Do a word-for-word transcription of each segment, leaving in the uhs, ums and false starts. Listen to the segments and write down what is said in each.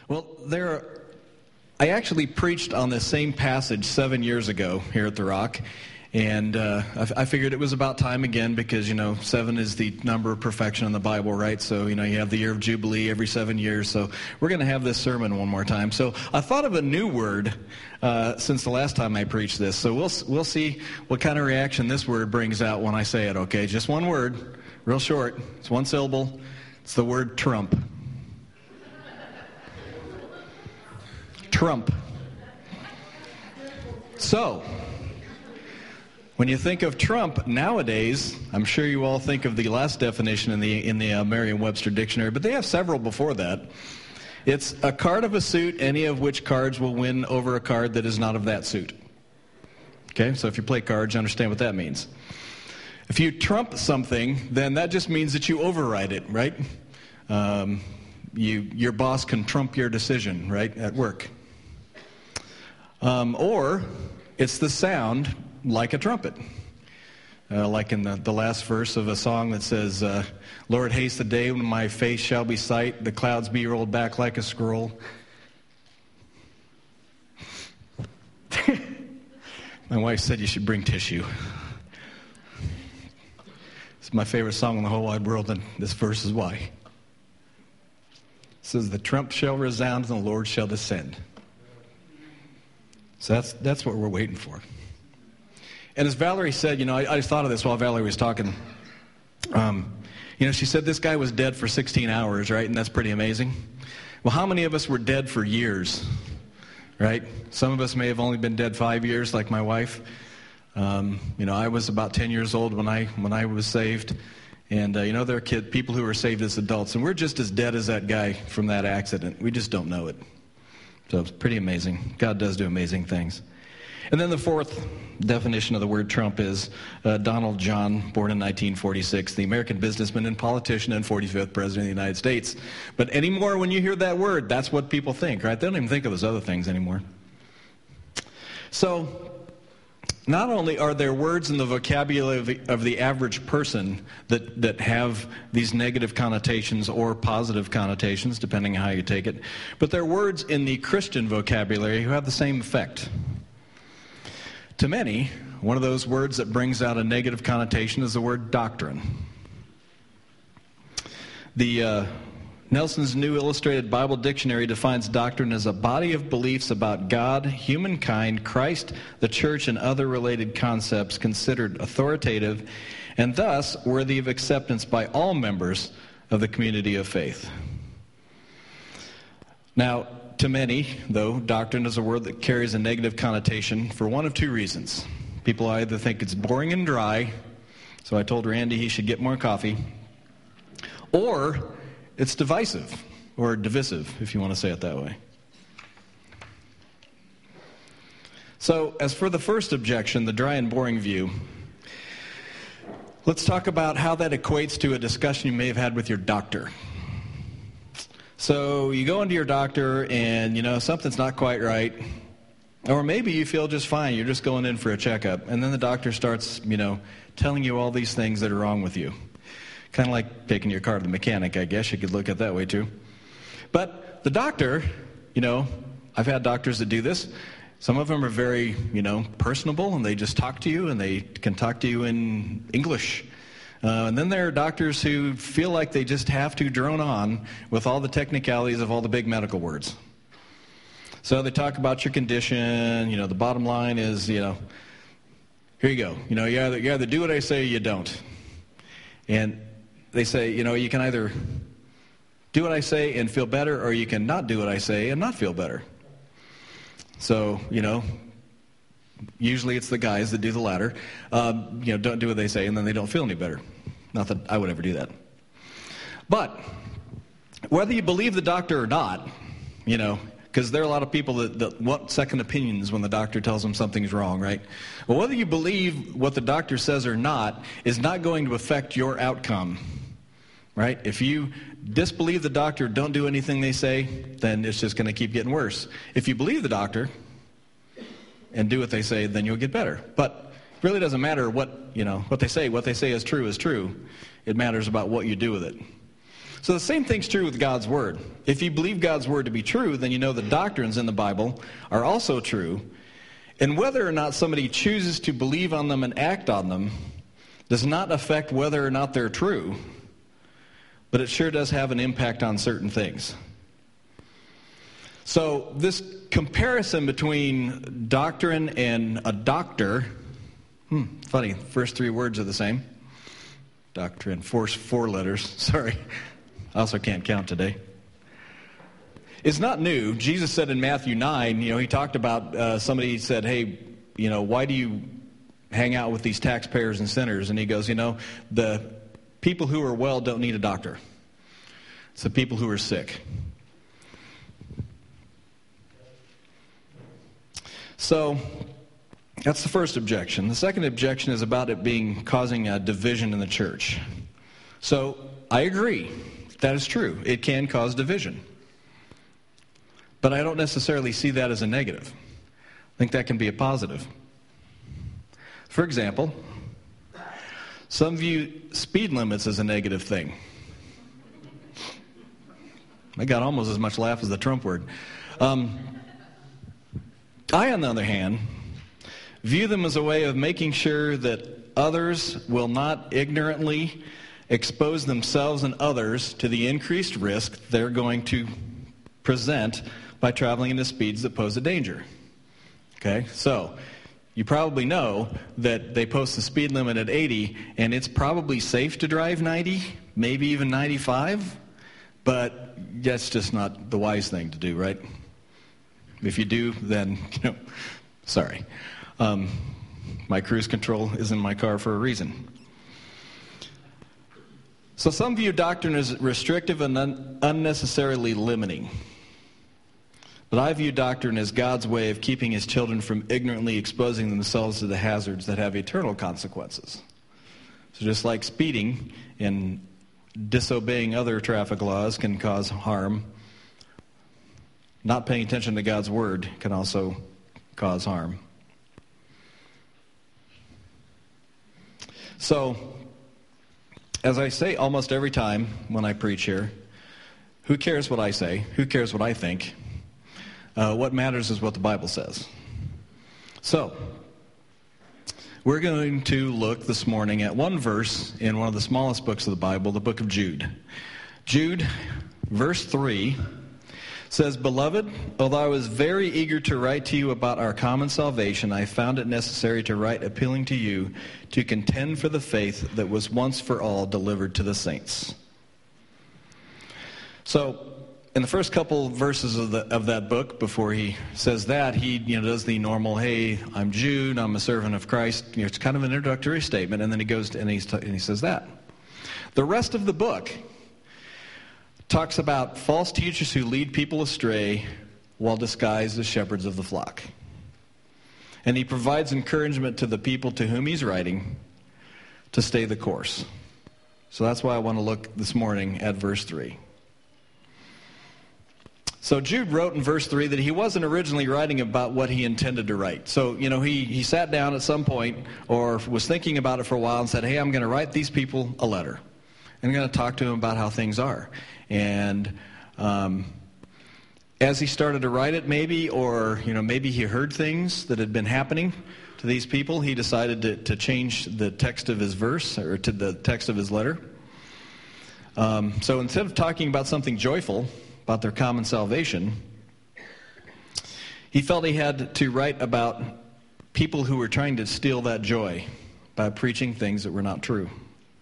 Well, there are, I actually preached on this same passage seven years ago here at The Rock, and uh, I, I figured it was about time again because, you know, seven is the number of perfection in the Bible, right? So, you know, you have the year of Jubilee every seven years, so we're going to have this sermon one more time. So I thought of a new word uh, since the last time I preached this, so we'll we'll see what kind of reaction this word brings out when I say it, okay? Just one word, real short, it's one syllable, it's the word Trump. Trump. So, when you think of Trump nowadays, I'm sure you all think of the last definition in the in the uh, Merriam-Webster dictionary, but they have several before that. It's a card of a suit, any of which cards will win over a card that is not of that suit. Okay, so if you play cards, you understand what that means. If you trump something, then that just means that you override it, right? Um, you your boss can trump your decision, right, at work. Um, or it's the sound like a trumpet. Uh, like in the, the last verse of a song that says, uh, Lord, haste the day when my face shall be sight, the clouds be rolled back like a scroll. My wife said you should bring tissue. It's my favorite song in the whole wide world, and this verse is why. It says, the trump shall resound and the Lord shall descend. So that's that's what we're waiting for. And as Valerie said, you know, I, I just thought of this while Valerie was talking. Um, you know, she said this guy was dead for sixteen hours, right? And that's pretty amazing. Well, how many of us were dead for years, right? Some of us may have only been dead five years, like my wife. Um, you know, I was about ten years old when I when I was saved. And, uh, you know, there are kid, people who are saved as adults, and we're just as dead as that guy from that accident. We just don't know it. So it's pretty amazing. God does do amazing things. And then the fourth definition of the word Trump is uh, Donald John, born in nineteen forty-six, the American businessman and politician and forty-fifth president of the United States. But anymore, when you hear that word, that's what people think, right? They don't even think of those other things anymore. So not only are there words in the vocabulary of the, of the average person that, that have these negative connotations or positive connotations, depending on how you take it, but there are words in the Christian vocabulary who have the same effect. To many, one of those words that brings out a negative connotation is the word doctrine. The uh, Nelson's New Illustrated Bible Dictionary defines doctrine as a body of beliefs about God, humankind, Christ, the church, and other related concepts considered authoritative and thus worthy of acceptance by all members of the community of faith. Now, to many, though, doctrine is a word that carries a negative connotation for one of two reasons. People either think it's boring and dry, so I told Randy he should get more coffee, or it's divisive, or divisive, if you want to say it that way. So, as for the first objection, the dry and boring view, let's talk about how that equates to a discussion you may have had with your doctor. So, you go into your doctor and, you know, something's not quite right, or maybe you feel just fine, you're just going in for a checkup, and then the doctor starts, you know, telling you all these things that are wrong with you. Kind of like taking your car to the mechanic, I guess. You could look at it that way, too. But the doctor, you know, I've had doctors that do this. Some of them are very, you know, personable, and they just talk to you, and they can talk to you in English. Uh, and then there are doctors who feel like they just have to drone on with all the technicalities of all the big medical words. So they talk about your condition. You know, the bottom line is, you know, here you go. You know, you either, you either do what I say or you don't. And they say, you know, you can either do what I say and feel better, or you can not do what I say and not feel better. So, you know, usually it's the guys that do the latter. Um, you know, don't do what they say, and then they don't feel any better. Not that I would ever do that. But whether you believe the doctor or not, you know, because there are a lot of people that, that want second opinions when the doctor tells them something's wrong, right? Well, whether you believe what the doctor says or not is not going to affect your outcome, right? If you disbelieve the doctor, don't do anything they say, then it's just going to keep getting worse. If you believe the doctor and do what they say, then you'll get better. But it really doesn't matter what, you know, what they say. What they say is true is true. It matters about what you do with it. So the same thing's true with God's Word. If you believe God's Word to be true, then you know the doctrines in the Bible are also true. And whether or not somebody chooses to believe on them and act on them does not affect whether or not they're true, but it sure does have an impact on certain things. So this comparison between doctrine and a doctor, hmm, funny, first three words are the same. Doctrine, four, four letters, sorry. I also can't count today. It's not new. Jesus said in Matthew nine, you know, he talked about uh, somebody said, hey, you know, why do you hang out with these taxpayers and sinners? And he goes, you know, the people who are well don't need a doctor. It's the people who are sick. So that's the first objection. The second objection is about it being causing a division in the church. So I agree. That is true. It can cause division. But I don't necessarily see that as a negative. I think that can be a positive. For example, some view speed limits as a negative thing. I got almost as much laugh as the Trump word. Um, I, on the other hand, view them as a way of making sure that others will not ignorantly expose themselves and others to the increased risk they're going to present by traveling into speeds that pose a danger. Okay, so you probably know that they post the speed limit at eighty, and it's probably safe to drive ninety, maybe even ninety-five, but that's just not the wise thing to do, right? If you do, then, you know, sorry. Um, my cruise control is in my car for a reason. So some view doctrine as restrictive and un- unnecessarily limiting. But I view doctrine as God's way of keeping his children from ignorantly exposing themselves to the hazards that have eternal consequences. So just like speeding and disobeying other traffic laws can cause harm, not paying attention to God's word can also cause harm. So, as I say almost every time when I preach here, who cares what I say? Who cares what I think? Uh, what matters is what the Bible says. So, we're going to look this morning at one verse in one of the smallest books of the Bible, the book of Jude. Jude, verse three, says, "Beloved, although I was very eager to write to you about our common salvation, I found it necessary to write appealing to you to contend for the faith that was once for all delivered to the saints." So, in the first couple verses of, the, of that book, before he says that, he you know does the normal, "Hey, I'm Jude, I'm a servant of Christ." You know, it's kind of an introductory statement, and then he goes to, and, he's t- and he says that. The rest of the book talks about false teachers who lead people astray while disguised as shepherds of the flock. And he provides encouragement to the people to whom he's writing to stay the course. So that's why I want to look this morning at verse three. So Jude wrote in verse three that he wasn't originally writing about what he intended to write. So, you know, he, he sat down at some point or was thinking about it for a while and said, "Hey, I'm going to write these people a letter. And I'm going to talk to them about how things are." And um, as he started to write it, maybe, or you know, maybe he heard things that had been happening to these people, he decided to, to change the text of his verse, or to the text of his letter. Um, so instead of talking about something joyful, about their common salvation, he felt he had to write about people who were trying to steal that joy by preaching things that were not true.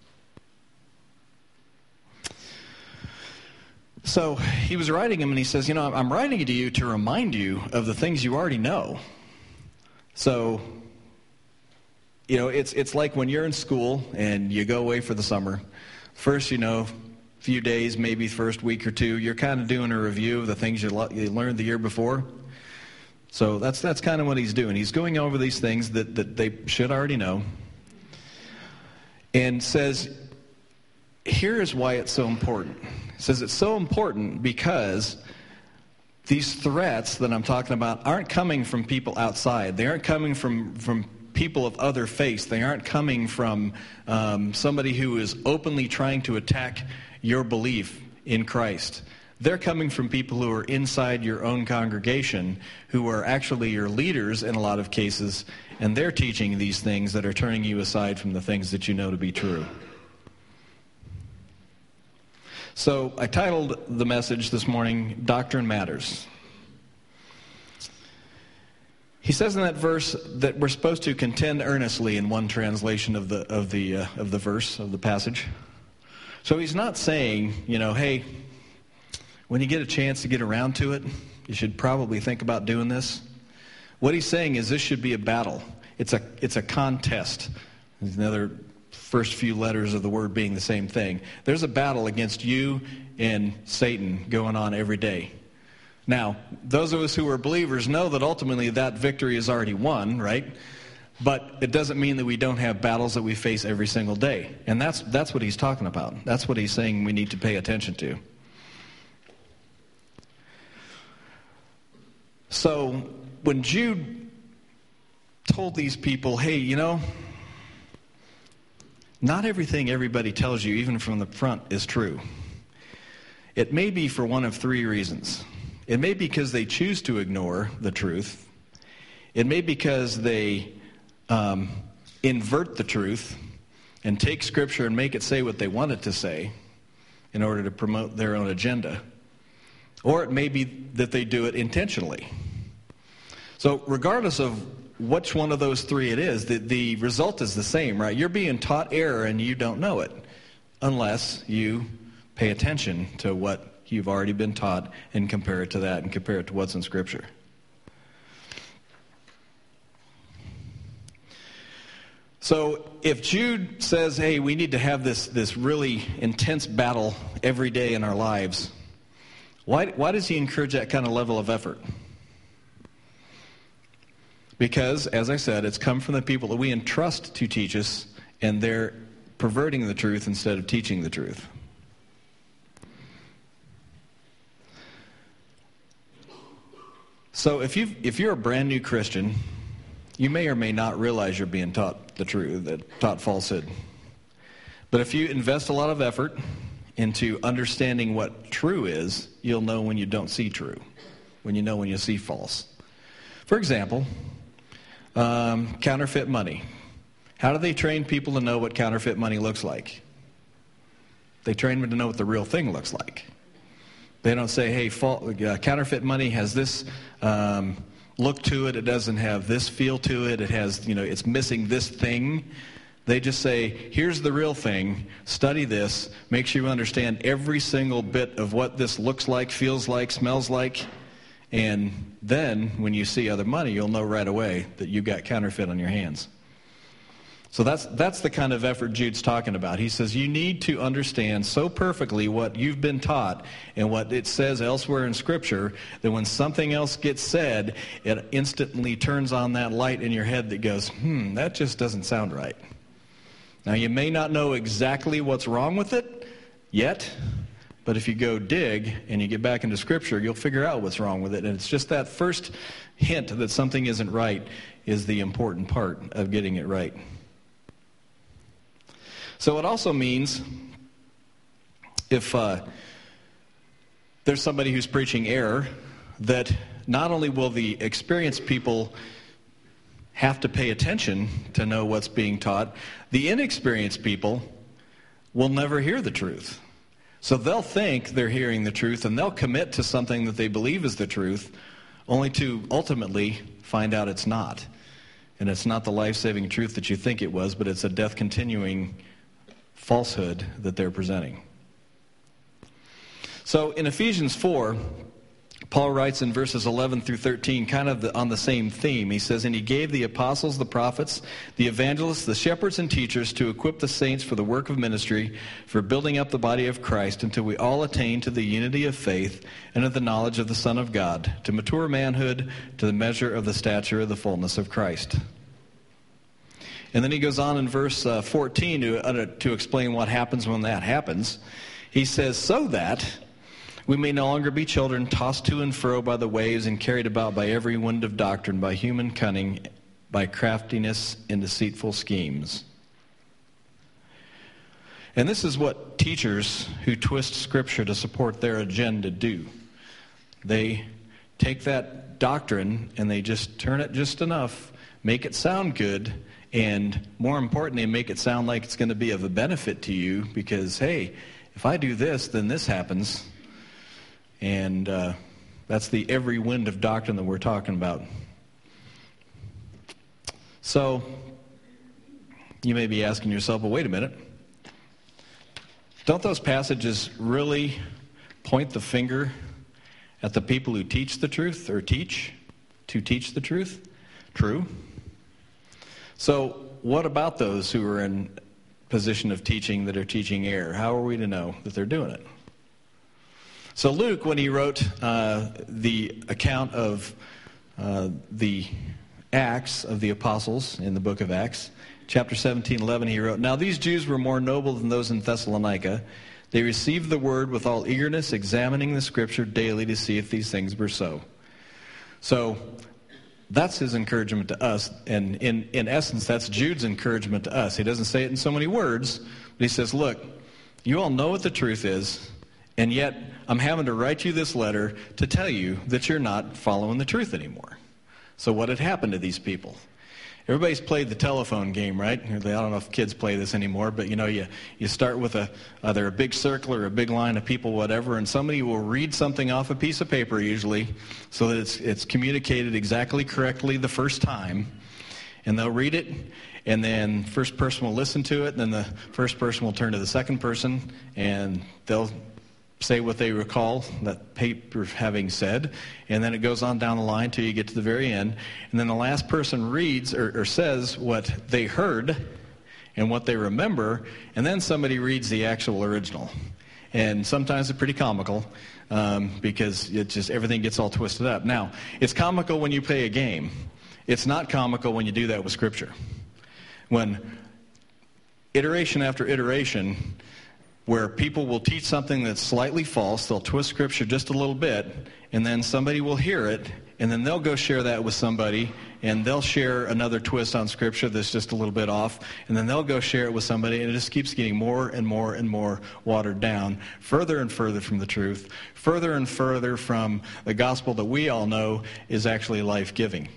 So he was writing him, and he says, you know, I'm writing to you to remind you of the things you already know. So, you know, it's it's like when you're in school and you go away for the summer. First, you know, a few days, maybe first week or two, you're kind of doing a review of the things you, lo- you learned the year before. So that's that's kind of what he's doing. He's going over these things that, that they should already know. And says, here is why it's so important. He says it's so important because these threats that I'm talking about aren't coming from people outside. They aren't coming from, from people of other faiths. They aren't coming from um, somebody who is openly trying to attack your belief in Christ. They're coming from people who are inside your own congregation, who are actually your leaders in a lot of cases, and they're teaching these things that are turning you aside from the things that you know to be true. So I titled the message this morning, Doctrine Matters. He says in that verse that we're supposed to contend earnestly in one translation of the of the uh, of the verse of the passage. So he's not saying, you know, hey, when you get a chance to get around to it, you should probably think about doing this. What he's saying is this should be a battle. It's a it's a contest. There's another first few letters of the word being the same thing. There's a battle against you and Satan going on every day. Now, those of us who are believers know that ultimately that victory is already won, right? But it doesn't mean that we don't have battles that we face every single day. And that's that's what he's talking about. That's what he's saying we need to pay attention to. So when Jude told these people, hey, you know, not everything everybody tells you, even from the front, is true. It may be for one of three reasons. It may be because they choose to ignore the truth. It may be because they um, invert the truth and take Scripture and make it say what they want it to say in order to promote their own agenda. Or it may be that they do it intentionally. So regardless of which one of those three it is, the, the result is the same, right? You're being taught error and you don't know it unless you pay attention to what you've already been taught and compare it to that and compare it to what's in Scripture. So if Jude says, hey, we need to have this, this really intense battle every day in our lives, why, why does he encourage that kind of level of effort? Because, as I said, it's come from the people that we entrust to teach us, and they're perverting the truth instead of teaching the truth. So if you if you're a brand new Christian, you may or may not realize you're being taught the truth, that taught falsehood. But if you invest a lot of effort into understanding what true is, you'll know when you don't see true, when you know when you see false. For example, um, counterfeit money. How do they train people to know what counterfeit money looks like? They train them to know what the real thing looks like. They don't say, hey, fall, uh, counterfeit money has this um, look to it. It doesn't have this feel to it. It has, you know, it's missing this thing. They just say, here's the real thing. Study this. Make sure you understand every single bit of what this looks like, feels like, smells like. And then when you see other money, you'll know right away that you've got counterfeit on your hands. So that's that's the kind of effort Jude's talking about. He says you need to understand so perfectly what you've been taught and what it says elsewhere in Scripture that when something else gets said, it instantly turns on that light in your head that goes, hmm, that just doesn't sound right. Now, you may not know exactly what's wrong with it yet, but if you go dig and you get back into Scripture, you'll figure out what's wrong with it. And it's just that first hint that something isn't right is the important part of getting it right. So it also means if uh, there's somebody who's preaching error, that not only will the experienced people have to pay attention to know what's being taught, the inexperienced people will never hear the truth. So they'll think they're hearing the truth, and they'll commit to something that they believe is the truth, only to ultimately find out it's not. And it's not the life-saving truth that you think it was, but it's a death-continuing falsehood that they're presenting. So in Ephesians four, Paul writes in verses eleven through thirteen, kind of the, on the same theme. He says, and he gave the apostles, the prophets, the evangelists, the shepherds and teachers to equip the saints for the work of ministry, for building up the body of Christ, until we all attain to the unity of faith and of the knowledge of the Son of God, to mature manhood, to the measure of the stature of the fullness of Christ. And then he goes on in verse uh, fourteen to, uh, to explain what happens when that happens. He says, so that we may no longer be children tossed to and fro by the waves and carried about by every wind of doctrine, by human cunning, by craftiness and deceitful schemes. And this is what teachers who twist Scripture to support their agenda do. They take that doctrine and they just turn it just enough, make it sound good, and more importantly, make it sound like it's going to be of a benefit to you because, hey, if I do this, then this happens. And uh, that's the every wind of doctrine that we're talking about. So, you may be asking yourself, well, wait a minute. Don't those passages really point the finger at the people who teach the truth or teach to teach the truth? True. So what about those who are in position of teaching that are teaching error? How are we to know that they're doing it? So Luke, when he wrote uh, the account of uh, the Acts of the Apostles in the book of Acts, chapter seventeen, eleven, he wrote, "Now these Jews were more noble than those in Thessalonica. They received the word with all eagerness, examining the Scripture daily to see if these things were so." So that's his encouragement to us. And in, in essence, that's Jude's encouragement to us. He doesn't say it in so many words, but he says, look, you all know what the truth is, and yet I'm having to write you this letter to tell you that you're not following the truth anymore. So what had happened to these people? Everybody's played the telephone game, right? I don't know if kids play this anymore, but you know, you, you start with a either a big circle or a big line of people, whatever, and somebody will read something off a piece of paper usually so that it's it's communicated exactly correctly the first time. And they'll read it, and then first person will listen to it, and then the first person will turn to the second person, and they'll say what they recall that paper having said, and then it goes on down the line till you get to the very end, and then the last person reads or, or says what they heard and what they remember, and then somebody reads the actual original. And sometimes it's pretty comical um, because it just everything gets all twisted up. Now, it's comical when you play a game. It's not comical when you do that with Scripture. When iteration after iteration, where people will teach something that's slightly false, they'll twist Scripture just a little bit, and then somebody will hear it, and then they'll go share that with somebody, and they'll share another twist on Scripture that's just a little bit off, and then they'll go share it with somebody, and it just keeps getting more and more and more watered down, further and further from the truth, further and further from the gospel that we all know is actually life-giving.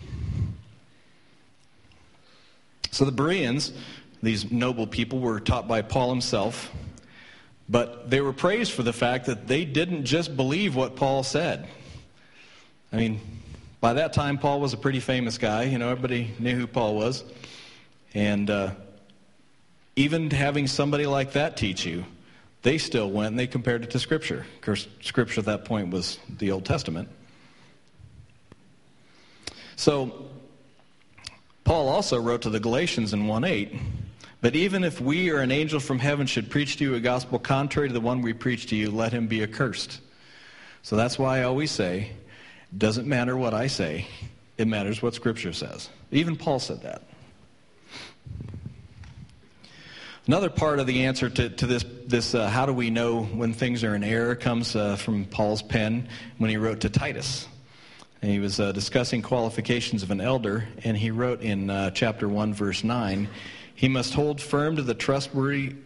So the Bereans, these noble people, were taught by Paul himself, but they were praised for the fact that they didn't just believe what Paul said. I mean, by that time, Paul was a pretty famous guy. You know, everybody knew who Paul was. And uh, even having somebody like that teach you, they still went and they compared it to Scripture. Of course, Scripture at that point was the Old Testament. So, Paul also wrote to the Galatians in one eight, "But even if we or an angel from heaven should preach to you a gospel contrary to the one we preach to you, let him be accursed." So that's why I always say, it doesn't matter what I say, it matters what Scripture says. Even Paul said that. Another part of the answer to, to this, this uh, how do we know when things are in error, comes uh, from Paul's pen when he wrote to Titus. And he was uh, discussing qualifications of an elder, and he wrote in uh, chapter one, verse nine, "He must hold firm to the trustworthy,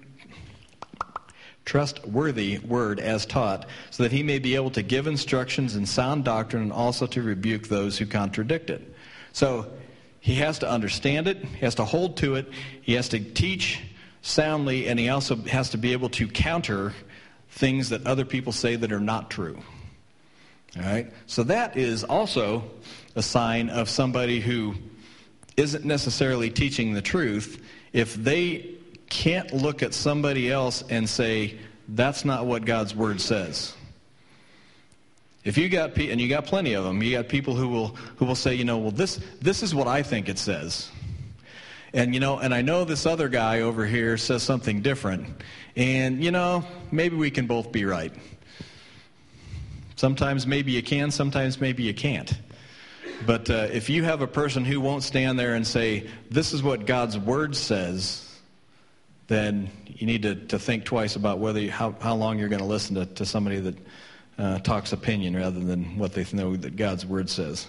trustworthy word as taught, so that he may be able to give instructions in sound doctrine and also to rebuke those who contradict it." So he has to understand it, he has to hold to it, he has to teach soundly, and he also has to be able to counter things that other people say that are not true. All right? So that is also a sign of somebody who isn't necessarily teaching the truth if they can't look at somebody else and say, that's not what God's Word says. If you got, and you got plenty of them, you got people who will who will say, you know, well, this this is what I think it says. And, you know, and I know this other guy over here says something different. And, you know, maybe we can both be right. Sometimes maybe you can, sometimes maybe you can't. But uh, if you have a person who won't stand there and say, this is what God's Word says, then you need to, to think twice about whether you, how, how long you're going to listen to, to somebody that uh, talks opinion rather than what they know that God's Word says.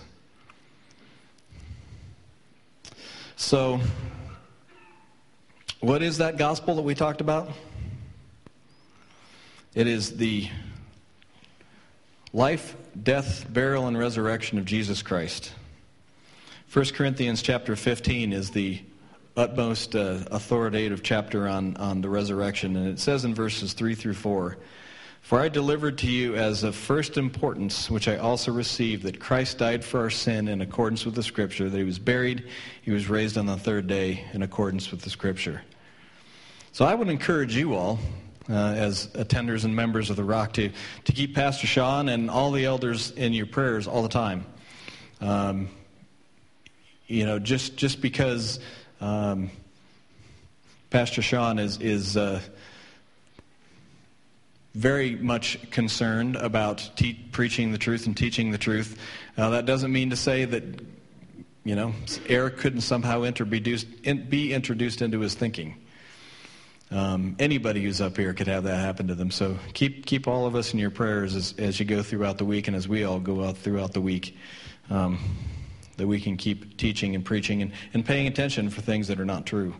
So, what is that gospel that we talked about? It is the life, death, burial, and resurrection of Jesus Christ. First Corinthians chapter fifteen is the utmost uh, authoritative chapter on, on the resurrection. And it says in verses three through four, "For I delivered to you as of first importance, which I also received, that Christ died for our sin in accordance with the Scripture, that he was buried, he was raised on the third day in accordance with the Scripture." So I would encourage you all, uh, as attenders and members of the Rock, to, to keep Pastor Sean and all the elders in your prayers all the time. Um, you know, just just because um, Pastor Sean is is uh, very much concerned about te- preaching the truth and teaching the truth, uh, that doesn't mean to say that, you know, Eric couldn't somehow introduce, in, be introduced into his thinking. Um, anybody who's up here could have that happen to them. So keep keep all of us in your prayers as, as you go throughout the week, and as we all go out throughout the week, um, that we can keep teaching and preaching and, and paying attention for things that are not true.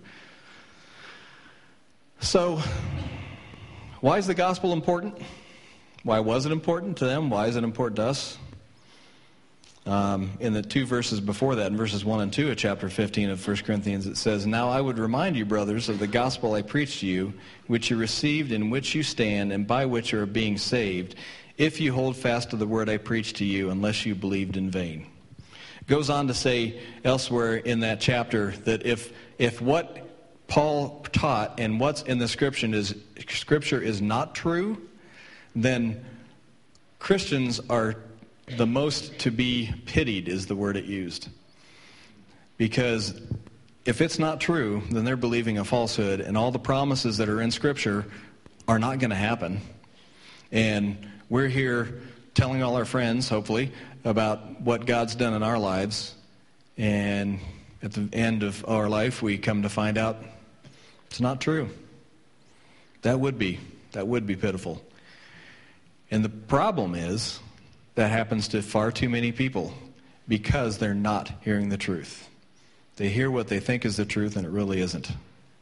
So, why is the gospel important? Why was it important to them? Why is it important to us? Um, in the two verses before that, in verses one and two of chapter fifteen of First Corinthians, it says, "Now I would remind you, brothers, of the gospel I preached to you, which you received, in which you stand, and by which you are being saved, if you hold fast to the word I preached to you, unless you believed in vain." It goes on to say elsewhere in that chapter that if if what Paul taught and what's in the scripture is scripture is not true, then Christians are the most to be pitied, is the word it used. Because if it's not true, then they're believing a falsehood, and all the promises that are in Scripture are not going to happen. And we're here telling all our friends, hopefully, about what God's done in our lives, and at the end of our life, we come to find out it's not true. That would be, that would be pitiful. And the problem is, that happens to far too many people because they're not hearing the truth. They hear what they think is the truth, and it really isn't.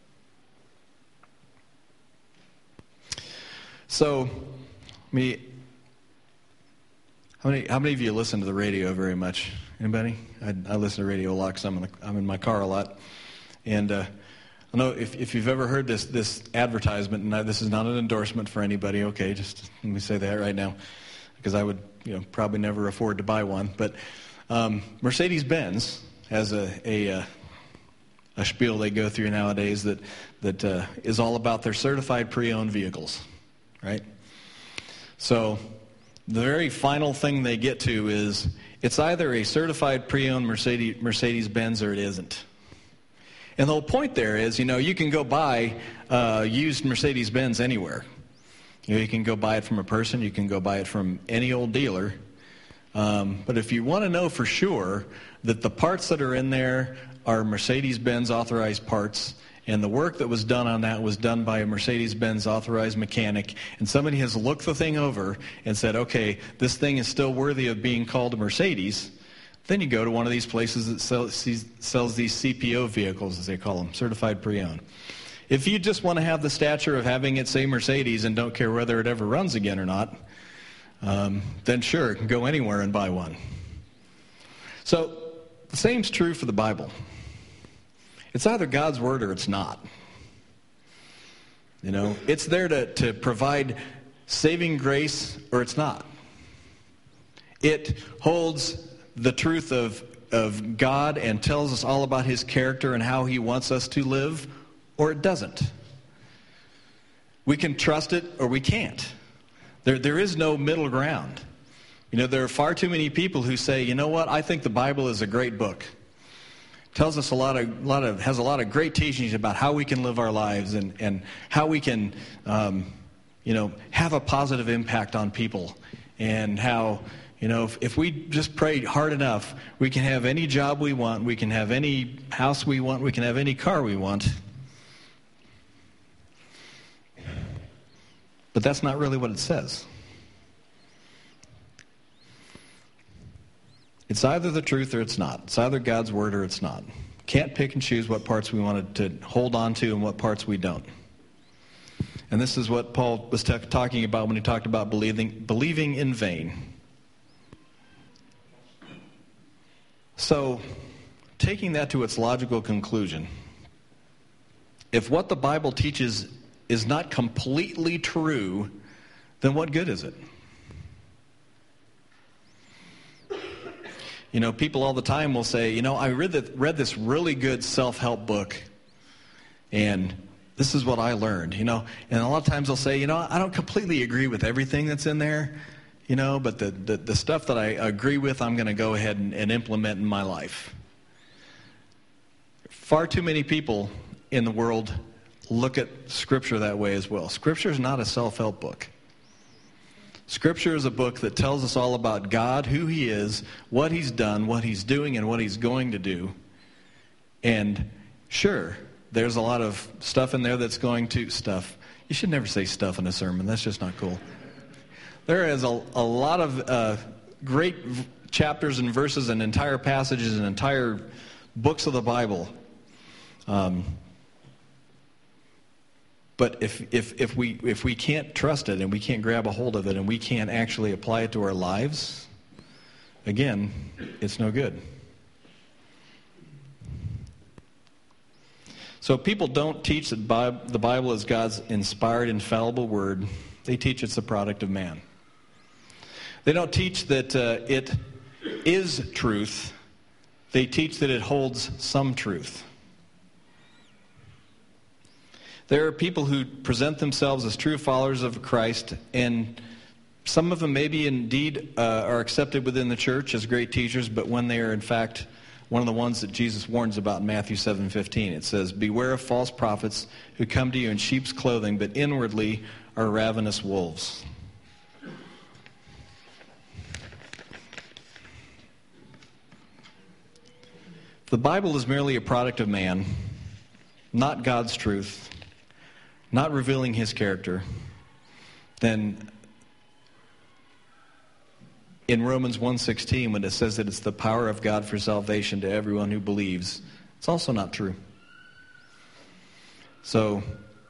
So, me, how many how many of you listen to the radio very much? Anybody? I, I listen to radio a lot because I'm in the, I'm in my car a lot, and uh, I know if if you've ever heard this this advertisement, and I, this is not an endorsement for anybody. Okay, just let me say that right now, because I would, you know, probably never afford to buy one. But um, Mercedes-Benz has a a, uh, a spiel they go through nowadays that that uh, is all about their certified pre-owned vehicles, right? So the very final thing they get to is it's either a certified pre-owned Mercedes Mercedes-Benz or it isn't. And the whole point there is, you know, you can go buy uh, used Mercedes-Benz anywhere. You know, you can go buy it from a person, you can go buy it from any old dealer. Um, but if you want to know for sure that the parts that are in there are Mercedes-Benz authorized parts, and the work that was done on that was done by a Mercedes-Benz authorized mechanic, and somebody has looked the thing over and said, okay, this thing is still worthy of being called a Mercedes, then you go to one of these places that sells, sells these C P O vehicles, as they call them, certified pre-owned. If you just want to have the stature of having it say Mercedes and don't care whether it ever runs again or not, um, then sure, go anywhere and buy one. So the same's true for the Bible. It's either God's word or it's not. You know, it's there to, to provide saving grace or it's not. It holds the truth of, of God and tells us all about His character and how He wants us to live, or it doesn't. We can trust it or we can't. There, there is no middle ground. You know, there are far too many people who say, you know what, I think the Bible is a great book. Tells us a lot of, lot of has a lot of great teachings about how we can live our lives and, and how we can, um, you know, have a positive impact on people, and how, you know, if, if we just pray hard enough, we can have any job we want, we can have any house we want, we can have any car we want. But that's not really what it says. It's either the truth or it's not. It's either God's word or it's not. Can't pick and choose what parts we want to hold on to and what parts we don't. And this is what Paul was t- talking about when he talked about believing, believing in vain. So, taking that to its logical conclusion, if what the Bible teaches is not completely true, then what good is it? You know, people all the time will say, you know, I read, the, read this really good self-help book, and this is what I learned, you know. And a lot of times they'll say, you know, I don't completely agree with everything that's in there, you know, but the, the, the stuff that I agree with, I'm going to go ahead and, and implement in my life. Far too many people in the world look at Scripture that way as well. Scripture is not a self-help book. Scripture is a book that tells us all about God, who He is, what He's done, what He's doing, and what He's going to do. And sure, there's a lot of stuff in there that's going to... Stuff. You should never say stuff in a sermon. That's just not cool. There is a, a lot of uh, great v- chapters and verses and entire passages and entire books of the Bible. Um, but if, if, if, we, if we can't trust it and we can't grab a hold of it and we can't actually apply it to our lives, again, it's no good. So people don't teach that the Bible is God's inspired, infallible word. They teach it's a product of man. They don't teach that uh, it is truth. They teach that it holds some truth. There are people who present themselves as true followers of Christ, and some of them maybe indeed uh, are accepted within the church as great teachers, but when they are in fact one of the ones that Jesus warns about in Matthew seven fifteen, it says, "Beware of false prophets who come to you in sheep's clothing, but inwardly are ravenous wolves." The Bible is merely a product of man, not God's truth, not revealing His character. Then in Romans one sixteen, when it says that it's the power of God for salvation to everyone who believes, it's also not true. So,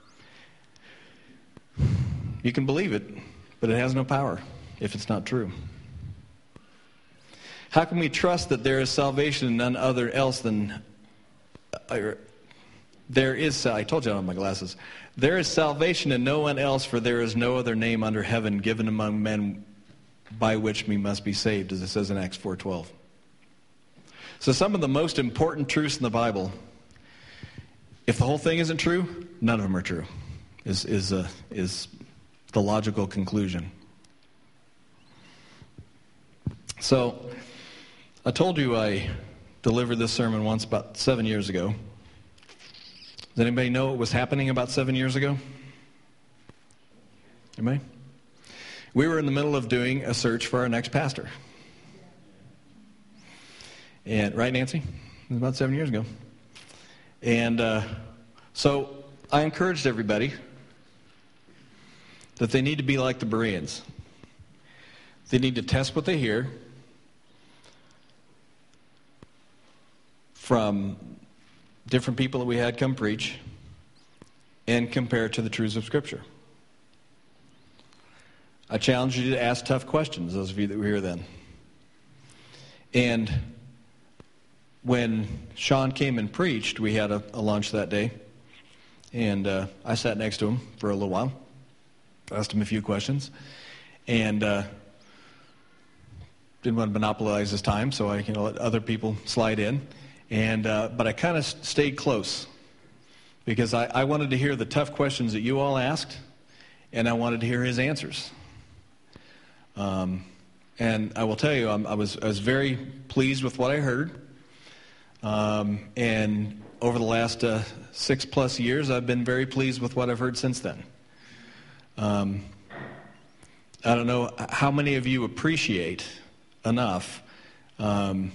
you can believe it, but it has no power if it's not true. How can we trust that there is salvation in none other else than... Uh, there is... I told you I don't have my glasses. There is salvation in no one else, for there is no other name under heaven given among men by which we must be saved, as it says in Acts four twelve. So some of the most important truths in the Bible, if the whole thing isn't true, none of them are true, is, is, uh, is the logical conclusion. So, I told you I delivered this sermon once about seven years ago. Does anybody know what was happening about seven years ago? Anybody? We were in the middle of doing a search for our next pastor. And right, Nancy? It was about seven years ago. And uh, so I encouraged everybody that they need to be like the Bereans. They need to test what they hear from different people that we had come preach and compare it to the truths of Scripture. I challenge you to ask tough questions, those of you that were here then. And when Sean came and preached, we had a, a lunch that day, and uh, I sat next to him for a little while, asked him a few questions, and uh, didn't want to monopolize his time, so I you know, let other people slide in. And uh, but I kind of stayed close because I, I wanted to hear the tough questions that you all asked, and I wanted to hear his answers. Um, and I will tell you, I'm, I was I was very pleased with what I heard. Um, and over the last uh, six plus years, I've been very pleased with what I've heard since then. Um, I don't know how many of you appreciate enough um,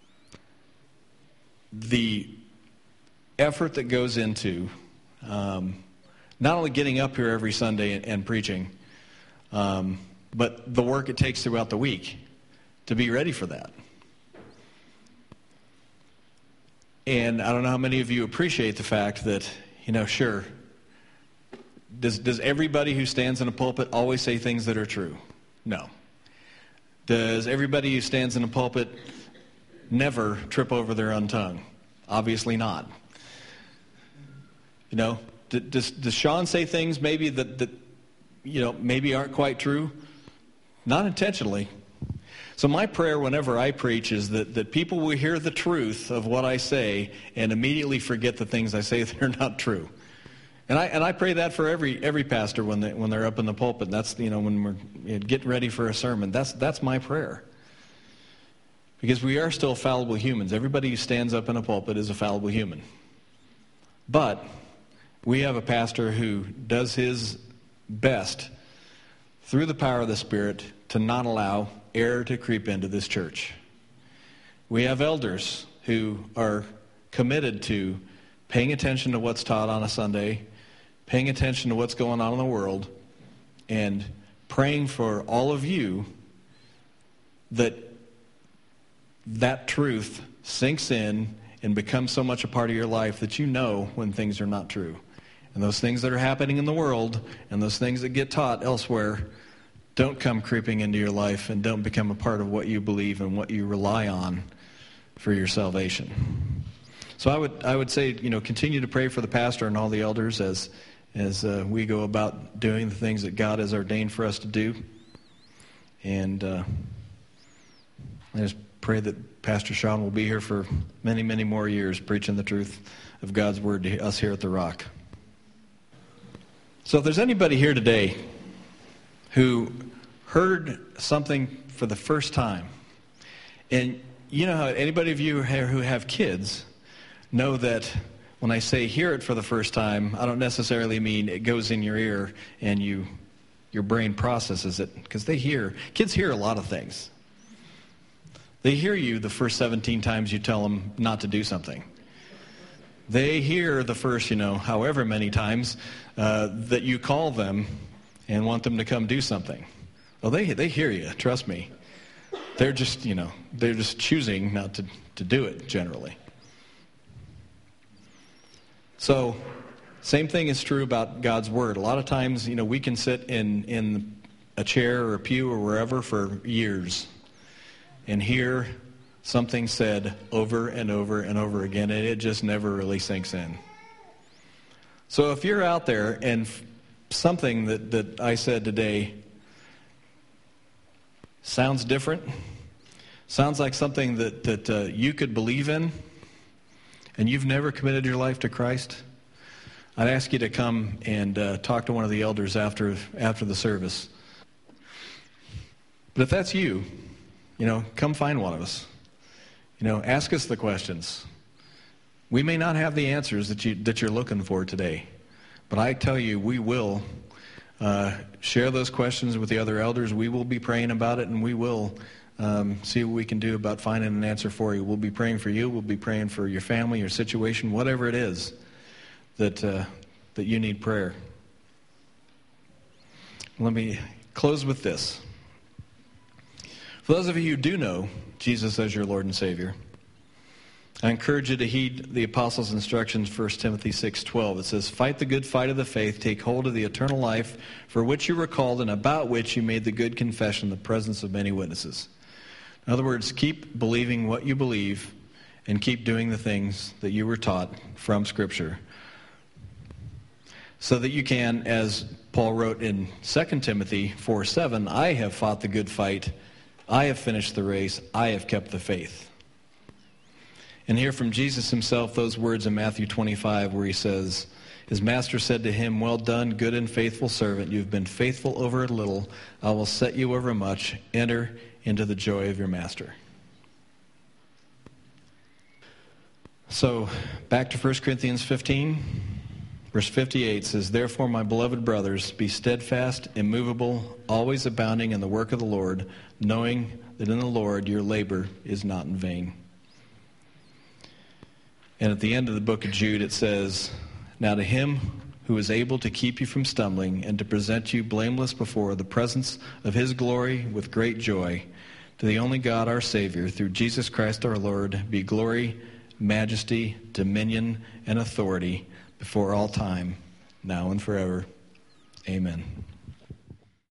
the effort that goes into um, not only getting up here every Sunday and, and preaching, um, but the work it takes throughout the week to be ready for that. And I don't know how many of you appreciate the fact that, you know, sure, Does, does everybody who stands in a pulpit always say things that are true? No. Does everybody who stands in a pulpit never trip over their own tongue? Obviously not. You know, does, does Sean say things maybe that, that, you know, maybe aren't quite true? Not intentionally. So my prayer whenever I preach is that, that people will hear the truth of what I say and immediately forget the things I say that are not true. And I and I pray that for every every pastor when they when they're up in the pulpit. That's, you know, when we're you know, getting ready for a sermon. That's that's my prayer. Because we are still fallible humans. Everybody who stands up in a pulpit is a fallible human. But we have a pastor who does his best through the power of the Spirit to not allow error to creep into this church. We have elders who are committed to paying attention to what's taught on a Sunday, paying attention to what's going on in the world, and praying for all of you that that truth sinks in and becomes so much a part of your life that you know when things are not true. And those things that are happening in the world and those things that get taught elsewhere don't come creeping into your life and don't become a part of what you believe and what you rely on for your salvation. So I would I would say, you know, continue to pray for the pastor and all the elders as as uh, we go about doing the things that God has ordained for us to do. And uh, I just pray that Pastor Sean will be here for many, many more years preaching the truth of God's Word to us here at The Rock. So if there's anybody here today who heard something for the first time, and you know how anybody of you who have kids know that when I say hear it for the first time, I don't necessarily mean it goes in your ear and you your brain processes it, because they hear, kids hear a lot of things. They hear you the first seventeen times you tell them not to do something. They hear the first, you know, however many times uh, that you call them and want them to come do something. Well, they they hear you, trust me. They're just, you know, they're just choosing not to, to do it generally. So, same thing is true about God's Word. A lot of times, you know, we can sit in, in a chair or a pew or wherever for years and hear something said over and over and over again, and it just never really sinks in. So if you're out there and something that, that I said today sounds different, sounds like something that, that uh, you could believe in, and you've never committed your life to Christ, I'd ask you to come and uh, talk to one of the elders after after the service. But if that's you, you know, come find one of us. You know, ask us the questions. We may not have the answers that you that you're looking for today, but I tell you, we will uh, share those questions with the other elders. We will be praying about it, and we will um, see what we can do about finding an answer for you. We'll be praying for you. We'll be praying for your family, your situation, whatever it is that uh, that you need prayer. Let me close with this. For those of you who do know Jesus as your Lord and Savior, I encourage you to heed the Apostles' instructions, First Timothy six twelve. It says, "Fight the good fight of the faith, take hold of the eternal life for which you were called and about which you made the good confession in the presence of many witnesses." In other words, keep believing what you believe and keep doing the things that you were taught from Scripture, so that you can, as Paul wrote in Second Timothy four seven, "I have fought the good fight, I have finished the race, I have kept the faith." And hear from Jesus himself those words in Matthew twenty-five where he says, his master said to him, "Well done, good and faithful servant. You've been faithful over a little. I will set you over much. Enter into the joy of your master." So, back to First Corinthians fifteen. Verse fifty-eight says, "Therefore, my beloved brothers, be steadfast, immovable, always abounding in the work of the Lord, knowing that in the Lord your labor is not in vain." And at the end of the book of Jude it says, "Now to him who is able to keep you from stumbling and to present you blameless before the presence of his glory with great joy, to the only God our Savior, through Jesus Christ our Lord, be glory, majesty, dominion, and authority before all time, now and forever. Amen.